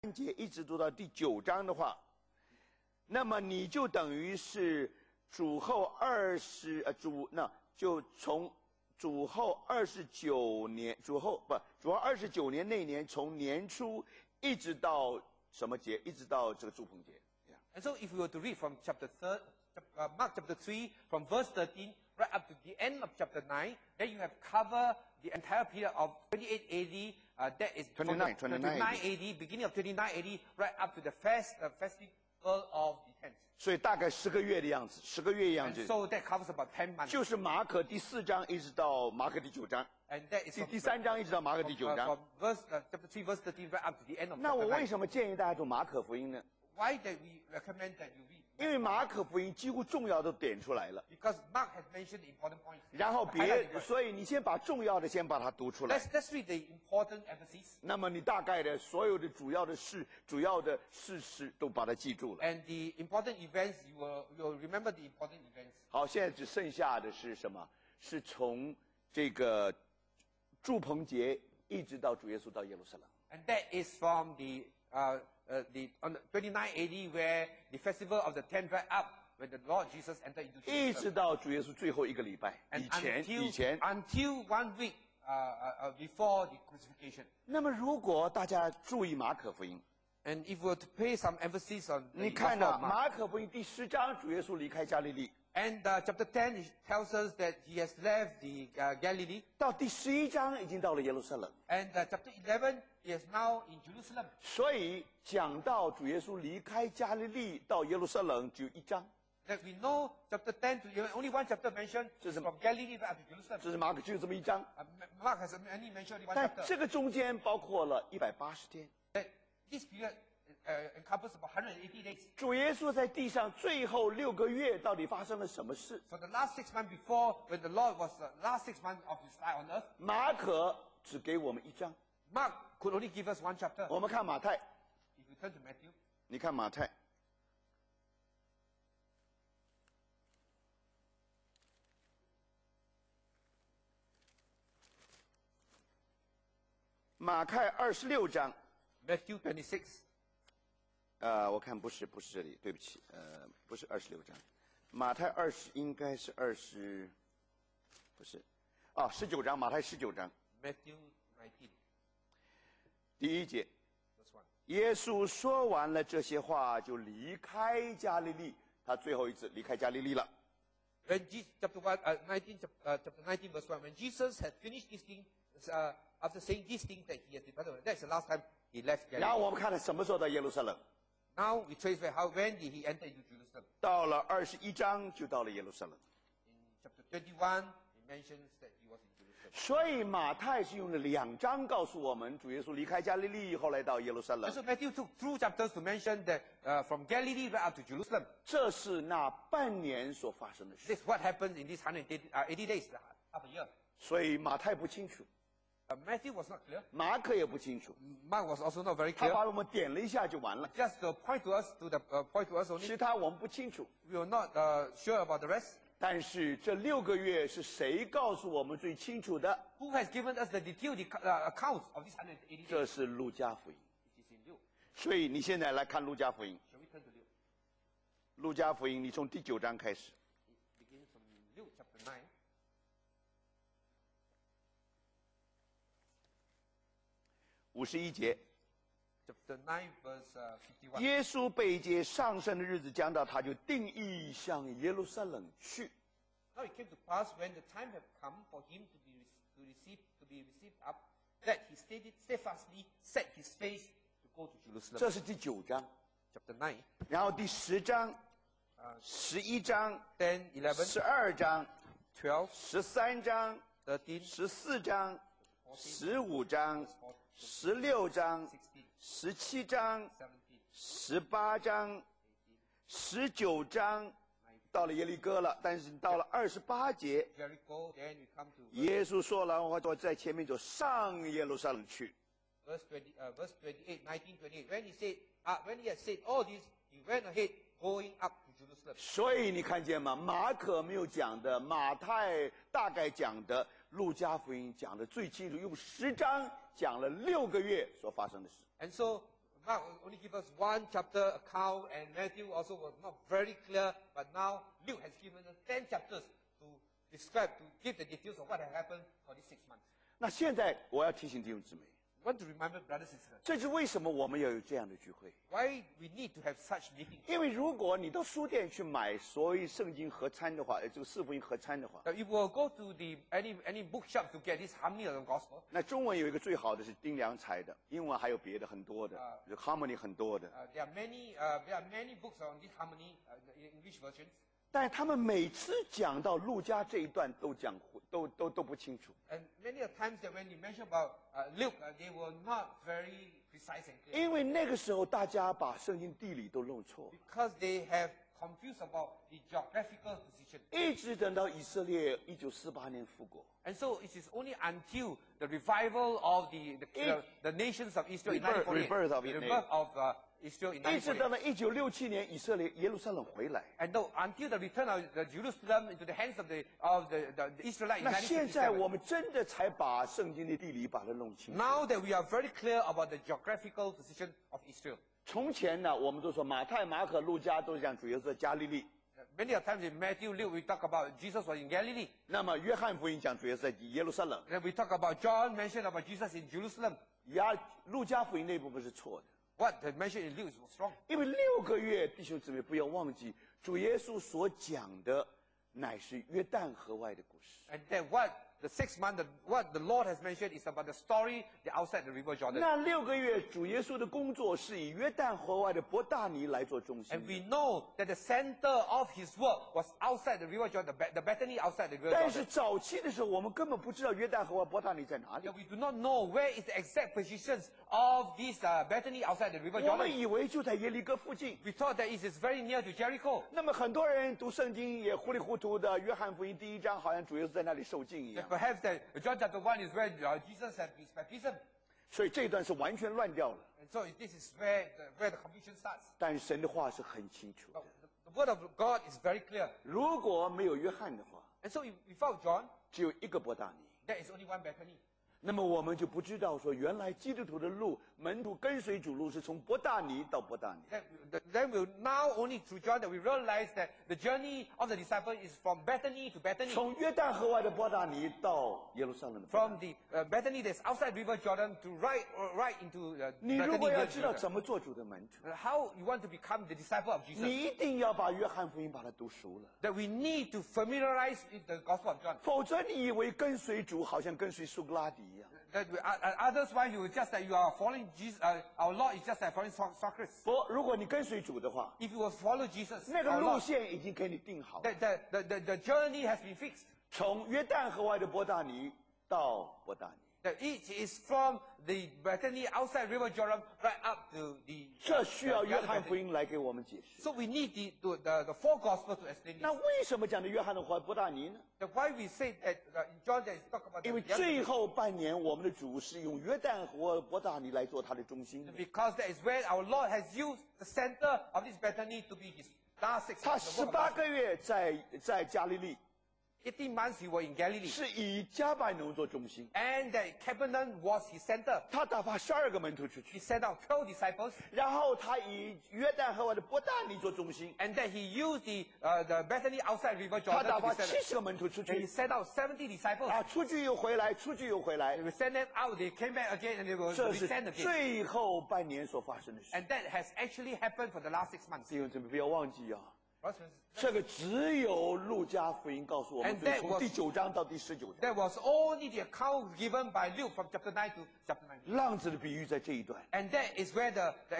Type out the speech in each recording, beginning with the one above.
节一直读到第9章的话，那么你就等于是主后就从主后29年，主后29年那年，从年初一直到什么节？一直到这个住棚节。 And so, if we were to read from Mark chapter 3, from verse 13 right up to the end of chapter 9, then you have covered the entire period of 28 AD. That is 29 AD, beginning of 29 AD, right up to the festival of the tents. 所以大概10个月的样子，10个月样子。 So that covers about 10 months. 就是马可第4章一直到马可第9章。 And that is 第3章一直到马可第9章。 From chapter 3, verse 13, right up to the end of chapter 9. 那我为什么建议大家读马可福音呢？ Why that we recommend that you read? 因为马可福音几乎重要都点出来了。 Because Mark has mentioned the important points. 然后所以你先把重要的先把它读出来。 Let's read the important emphasis. 那么你大概的所有的主要的事实都把它记住了。 And the important events, you will remember the important events. 好，现在只剩下的是什么？是从这个住棚节一直到主耶稣到耶路撒冷。 And that is from on 29 AD, where the festival of the tent right up, when the Lord Jesus entered into Jerusalem. 一直到主耶稣最后1个礼拜以前 until 1 week before the crucifixion. 那么如果大家注意马可福音， And if we were to pay some emphasis on 你 the 看 Gospel 到 of Mark, 马可福音第10章，主耶稣离开加利利， and chapter 10 it tells us that he has left the Galilee. 到第11章已经到了耶路撒冷。 And chapter 11 is now in Jerusalem. 所以讲到主耶稣离开加利利到耶路撒冷，只有1章。 That we know chapter 10 to 11, only one chapter mentioned from Galilee up to Jerusalem. 这是马可只有这么1章， Mark has only mentioned one 但 chapter. 这个中间包括了180天。 That this period encompasses about 180 days. 主耶稣在地上最后6个月到底发生了什么事？ For the last 6 months before, when the Lord was the last 6 months of his life on earth, 马可只给我们1章。 Mark could only give us one chapter. 我们看马太， If you turn to Matthew, 你看马太，马太26章。 Matthew 26. 我看不是这里，对不起，不是26章，马太应该是不是，19章，马太19章 Matthew 19, 第1节， verse 1. 耶稣说完了这些话，就离开加利利，他最后一次离开加利利了。 When chapter 19, verse 1, when Jesus had finished these things, after saying these things that he has departed, that's the last time he left 然后 Galilee. 我们看他什么时候到耶路撒冷？ Now we trace back when did he enter into Jerusalem? 到了21章就到了耶路撒冷。 In chapter 21, he mentions that he was in Jerusalem. 所以马太是用了2章告诉我们，主耶稣离开加利利，后来到耶路撒 And 冷。 so Matthew took 2 chapters to mention that from Galilee right up to Jerusalem. 这是那半年所发生的事。 This is what happens in these 180 days, half a year. 所以马太不清楚， Matthew was not clear. 马可也不清楚， Mark was also not very 他 clear. 把我们点了一下就完了。 Just point to us only. 其他我们不清楚。 We are not sure about the rest. 但是这6个月是谁告诉我们最清楚的？ Who has given us the detailed accounts of these 180 days? 这是路加福音。 It is in Luke. 所以你现在来看路加福音。 Shall we turn to Luke? 路加福音，你从第9章开始。 It begins from Luke chapter 9. 51节， Chapter 9, verse 51. 耶稣被接上升的日子将到，他就定义向耶路撒冷去。 Now it came to pass when the time had come for him to be received up, that he steadfastly set his face to go to Jerusalem. 这是第9章， Chapter 9, 然后第10章、11章、 10, 11, 12章、 12, 13章、 13, 14章、15章、16章、17章、 17, 18章、19章，到了耶利哥了。但是到了28节， Jericho, then we come to 耶稣说了，我在前面就上耶路撒冷去。 verse 28, 19, 28. When he had said all this, he went ahead, going up to Jerusalem. 所以你看见吗？马可没有讲的，马太大概讲的，路加福音讲的最清楚，用10章讲了6个月所发生的事。 And so Mark only give us one chapter account, and Matthew also was not very clear. But now Luke has given us 10 chapters to describe, to give the details of what had happened for these 6 months. 那现在我要提醒弟兄姊妹， I want to remember brothers and sisters 这是为什么我们要有这样的聚会？ why we need to have such meetings. 因为如果你到书店去买所谓圣经合参的话，这个四福音合参的话， Now, if we will go to any bookshop to get this harmony of the gospel, 那中文有一个最好的是丁良才的，英文还有别的很多的，有 harmony 很多的。 there are many books on this harmony in English versions. 但是他们每次讲到路加这一段都不清楚， And many of times that when you mention about Luke, they were not very precise and clear 因为那个时候大家把圣经地理都弄错， because they have confused about the geographical position. 一直等到以色列1948年复国， And so it is only until the revival of the nations of Israel in Rebirth of 1948, the it. rebirth of Israel in 一直到 1948. 了1967年以色列耶路撒冷回来。 And though, until the return of Jerusalem into the hands of the Israelites in 那现在 1967. 我们真的才把圣经的地理把它弄清楚。 Now that we are very clear about the geographical position of Israel. 从前呢，我们都说马太、马可、路加都是讲主耶稣在加利利， Many of times in Matthew, Luke, we talk about Jesus was in Galilee. 那么约翰福音讲主耶稣在耶路撒冷， Then we talk about John mentioned about Jesus in Jerusalem. 路加福音那部分是错的。 What they mentioned in Luke is wrong. 因为6个月，弟兄姊妹不要忘记，主耶稣所讲的乃是约旦河外的故事。 And then what the 6 month, what the Lord has mentioned is about the story outside the river Jordan. 那6个月，主耶稣的工作是以约旦河外的伯大尼来做中心 And。we know that the center of his work was outside the river Jordan, the Bethany outside the river 但是 Jordan. 早期的时候，我们根本不知道约旦河外伯大尼在哪里 Yet，we do not know where is the exact positions of this Bethany outside the river 我们 Jordan. 以为就在耶利哥附近。 We thought that it is very near to Jericho. 那么很多人读圣经也糊里糊涂的，约翰福音第1章好像主耶稣在那里受浸一 That 样， perhaps that John chapter 1 is where Jesus had his baptism. 所以这一段是完全乱掉了。 And so this is where the confusion starts. 但是神的话是很清楚的 But the word of God is very clear. 如果没有约翰的话， And so without John, 只有一个伯大尼。 there is only one Bethany. 那么我们就不知道说，原来基督徒的路，门徒跟随主路是从伯大尼到伯大尼。 Then we'll now only through John that we realize that the journey of the disciple is from Bethany to Bethany. 从约旦河外的伯大尼到耶路撒冷的伯大 From 尼。 the Bethany that's outside River Jordan to right into 你如 Bethany 果要 near 知道 Jerusalem. 怎么做主的门徒， How you want to become the disciple of Jesus? 你一定要把约翰福音把它读熟了， That we need to familiarize with the Gospel of John. 否则你以为跟随主好像跟随苏格拉底一样。 That otherwise you just that you are following Jesus. Our Lord is just like following Socrates. 不，如果你跟随主的话， If you will follow Jesus, 那个 our 路 Lord, 线已经给你定好了， the journey has been fixed. 从约旦河外的伯大尼到伯大尼。 That each is from the Bethany outside River Jordan right up to the. 这需要 the 约 other 翰福 Bethany. 音来给我们解释。 So we need the four Gospels to explain 那 this. 为什么讲的约翰的和伯大尼呢？ That why we say that in John there is talk about 因为 the other 最 Bethany. 后半年我们的主是用约旦河伯大尼来做他的中心的。 Because that is where our Lord has used the center of this Bethany to be his last 6 他 months. The work 18 of 个月在加利利， 18 months he was in Galilee. 是以加百农做中心。 And that Capernaum was his center. 他打发12个门徒出 He 去， sent out 12 disciples. 然后他以约旦河外的伯大尼做中心， And then he used the Bethany outside River 他 Jordan 打 to 发 be sent. 70个门徒出 And he 去， sent out 70 disciples. 啊，出去又回来，出去又回来 They，will send them out. They came back again and they will 这 be 是 sent again. 最后半年所发生的事。 And that has actually happened for the last 6 months. 弟兄姊妹不要忘记啊， Brothers and sisters, 这个只有路加福音告诉我们， And 所以 that 从 was- 第9章到第19章， That was only the account given by Luke from chapter 9 to chapter 19. 浪子的比喻在这一段。 And that is where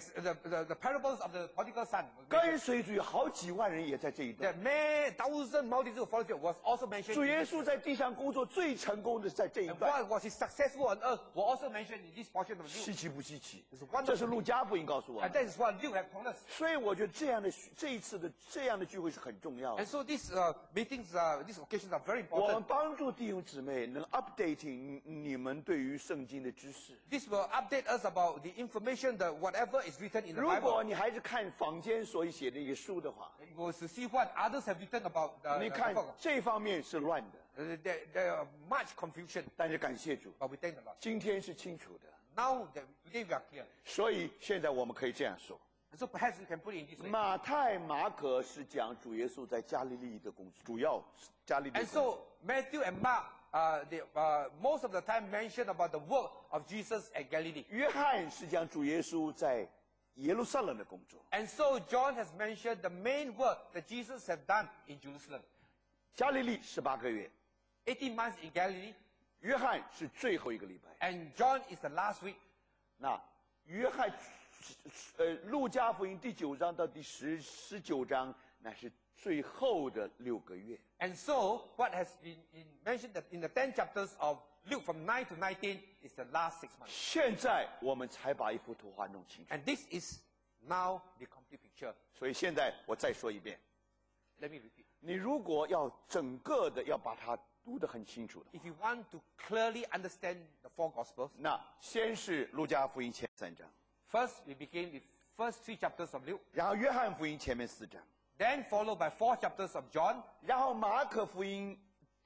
the parables of the prodigal son was 跟 mentioned. 随主有好几万人也在这一段。 That many thousand multitude of followers was also mentioned. 主 in 耶 this. 稣在地上工作最成功的是在这一 And 段， what was he successful on earth was also mentioned in this portion of Luke. 稀奇不稀奇 It's？wonderful. 这是路加福音告诉我 And 们。 that is what Luke had told us. 所以我觉得这一次的这样的聚会是很重要 And 的。 so these meetings, these occasions are very 我们 important. 帮助弟兄姊妹能 updating 你们对于圣经的知识。 This will update us about the information that whatever is written in the 如果 Bible. 你还是看坊间所写的一些书的话， You will see what others have written about 你 the 看 book. 这方面是乱的。 There are much confusion, 但是感谢主， but we thank the Lord. 今天是清楚的。 now that today we are clear. 所以现在我们可以这样说： And so perhaps we can put it in this way. 马太、马可是讲主耶稣在加利利的工作，主要是加利利的 And 工作。 so Matthew and Mark, most of the time mention about the work of Jesus at Galilee. 约翰是讲主耶稣在耶路撒冷的工作。 And so John has mentioned the main work that Jesus has done in Jerusalem. 加利利18个月， 18 months in Galilee, 约翰是最后一个礼拜。 and John is the last week. 那约翰，路加福音第9章到第19章，那是最后的6个月。 And so what has been mentioned that in the 10 chapters of Luke from 9 to 19 is the last 6 months. 现在我们才把一幅图画弄清楚。 And this is now the complete picture. 所以现在我再说一遍， Let me repeat. 你如果要整个的要把它读得很清楚的， If you want to clearly understand the 4 Gospels, 那先是路加福音前3章， first we begin with first 3 chapters of Luke, 然后约翰福音前面4章， then followed by 4 chapters of John, 然后马可福音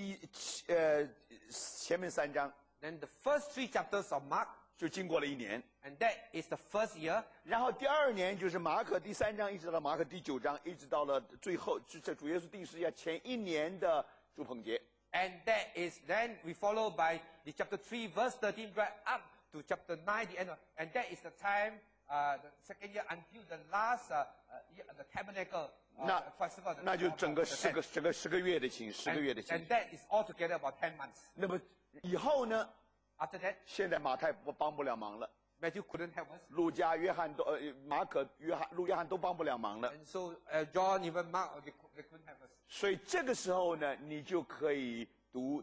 前面3章， then the first 3 chapters of Mark, 就经过了1年， and that is the first year. 然后第2年就是马可第3章，一直到马可第9章，一直到了最后，这主耶稣定十字架前1年的住棚节。 And that is then we follow by the chapter 3 verse 13 right up to chapter 9 the end of, and that is the time the second year until the last year, the tabernacle 那 festival. 那就整个 the 10个月的情，10个月的 and 情。 that is altogether about 10 months. 那么以后呢？ After that, 现在马太帮不了忙了， Matthew couldn't help us. 路加、约翰都马可、约翰都帮不了忙了。 And so John, even Mark, they couldn't help us. 所以这个时候呢，你就可以读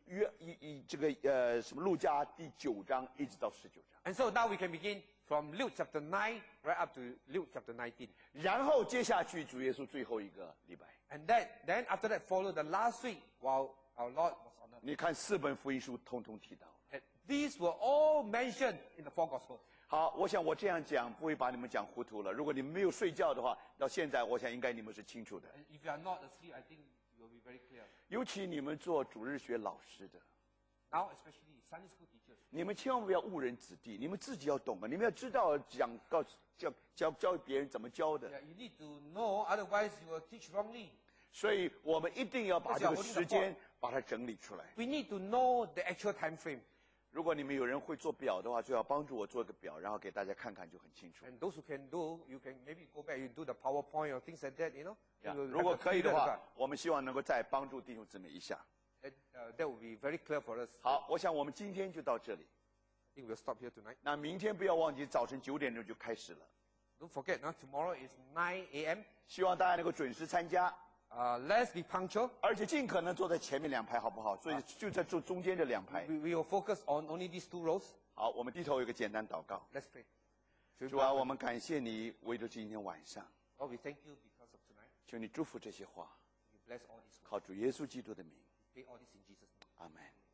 什么路加第9章一直到19章， And so now we can begin from Luke chapter 9 right up to Luke chapter 19. 然后接下去主耶稣最后一个礼拜。 And then after that followed the last week while our Lord was on earth. 你看4本福音书通通提到。 And these were all mentioned in the 4 Gospels. 好，我想我这样讲不会把你们讲糊涂了。如果你们没有睡觉的话，到现在我想应该你们是清楚的。 And if you are not asleep, I think you will be very clear. 尤其你们做主日学老师的， Now, especially Sunday school teachers, 你们千万不要误人子弟，你们自己要懂啊，你们要知道教别人怎么教的。 you need to know, otherwise you will teach wrongly. 所以我们一定要把这个时间把它整理出来。 We need to know the actual time frame. 如果你们有人会做表的话，最好帮助我做个表，然后给大家看看就很清楚。 And those who can do, you can maybe go back and do the PowerPoint or things like that, you know. You will 如果 have a 可以的 clear 话 look. 我们希望能够再帮助弟兄姊妹一下。 That will be very clear for us. 好，我想我们今天就到这里。 I think we'll stop here tonight. 那明天不要忘记早晨9点钟就开始了， Don't forget, now tomorrow is 9 a.m. 希望大家能够准时参加， Let's be punctual. 而且尽可能坐在前面2排，好不好？所以就在坐中间这2排。 We will focus on only these 2 rows. 好，我们低头有个简单祷告。 Let's pray. 主啊，我们感谢你，为了今天晚上， Lord, we thank you because of tonight. 求你祝福这些话， We bless all these words. 靠主耶稣基督的名， We pray all this in Jesus' name. 阿门。